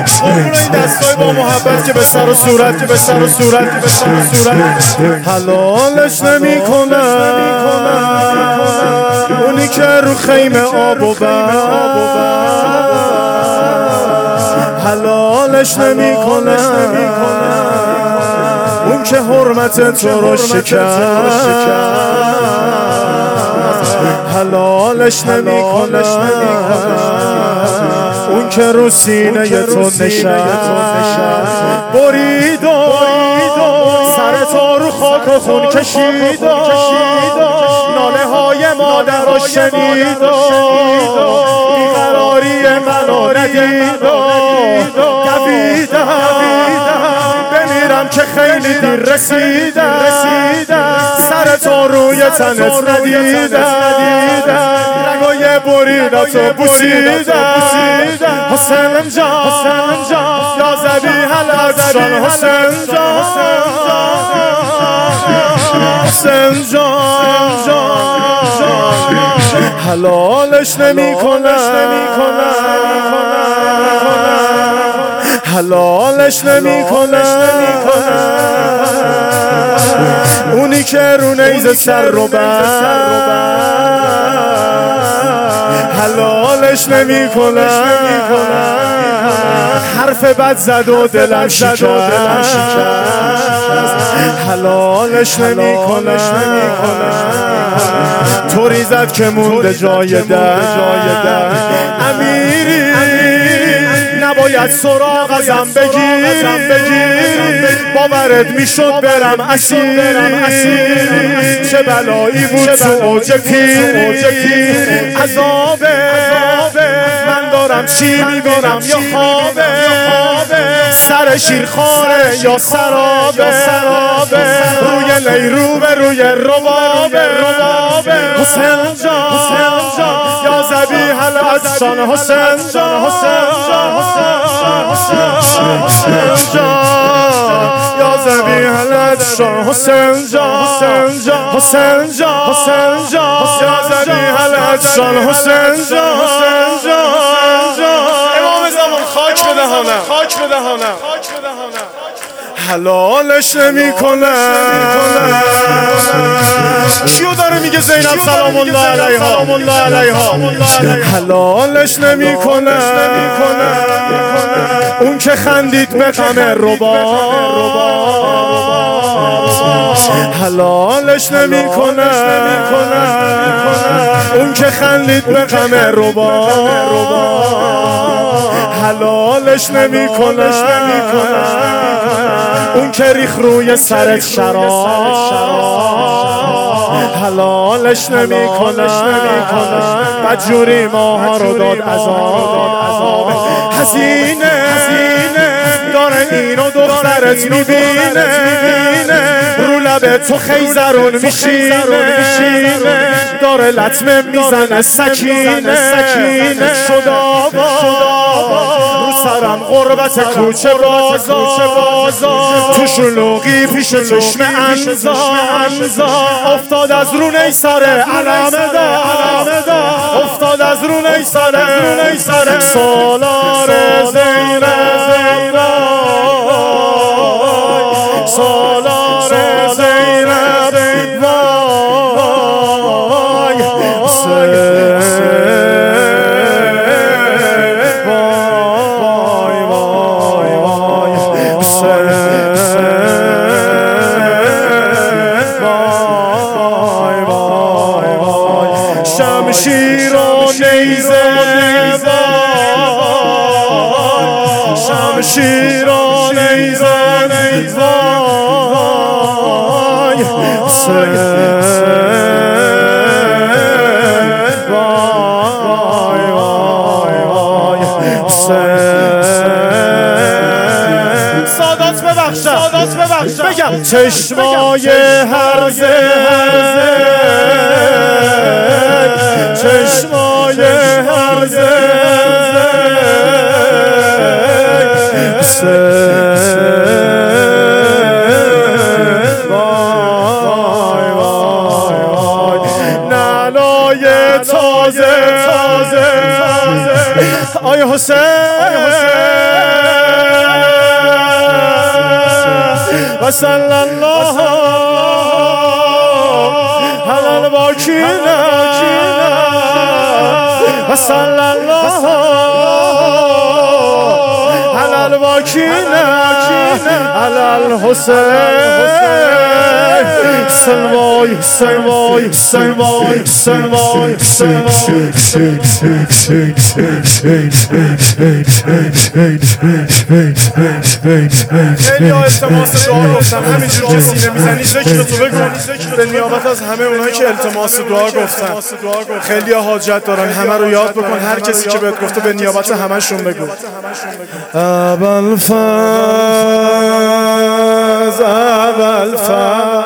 قربون این دستای با محبت که به سر و صورت حلالش نمی کنم اونی که رو خیمه آب و حلالش نمی کنم اون که حرمت تو رو شکست حلالش نمی کنم اون که رو سینه تو نشست برید و سر تو رو خاک و خون کشید ناله های مادر رو شنید بیقراری منو ندید دویدم بمیرم که خیلی دیر رسیدم سر تو روی تنت ندیدم رگای بریدتو بوسیدم حسین جان یا ذبیح العطشان حسین جان حلالش نمی کنم حلالش نمی کنم اونی که رو نیزه سر رو حلالش نمی کنم حرف بد زد و دلم شکست حلالش نمی کنم طوری زد که مونده جای در امیری نباید سراغ ازم بگیری باورت میشد برم اسیر چه بلایی بود تو اوج پیری عذابه من دارم چی میبینم یا خوابه سر شیرخواره یا سرابه روی نیروبه روی ربابه حسین جان یا ذبیح العطشان حسین جان یا ذبیح العطشان حسین جان یا ذبیح العطشان حسین جان امام زمان خاک به دهانم حلالش نمی کنم کیو داره میگه زینب سلام الله علیها حلالش نمی کنم اون که خندید به غم ربا حلالش نمی کنم اون که خندید به غم ربا حلالش نمی کنم اون که ریخ روی سرت شراب حلالش نمی کنم بدجوری ماها رو داد عذاب حزینه داره اینو دخترت میبینه رو لب تو خیزرون میشینه داره لطمه میزنه سکینه شدا رو سرم غربت کوچه بازار تو شلوغی پیش چشم انزا افتاد از رو نیساره علامه دا افتاد از رو نیساره سالار زینب سالار زینب وای شمشیر و نیزه شمشیر و نیزه سادات ببخش بگم چشمای هرزه چشمای هرزه نعلای تازه آی حسین وصلی الله علی الباکین وصلی الله علی الباکین علی الحسین سلوای سلوای سلوای سلوای خیلی ها التماس دعا گفتم، همینجور که سینه میزنی ذکر تو بگو به نیابت از همه اونایی که التماس دعا گفتن. خیلی ها حاجت دارن، همه رو یاد بکن، هر کسی که بهت گفته به نیابت همشون بگو. ابوالفضل ابوالفضل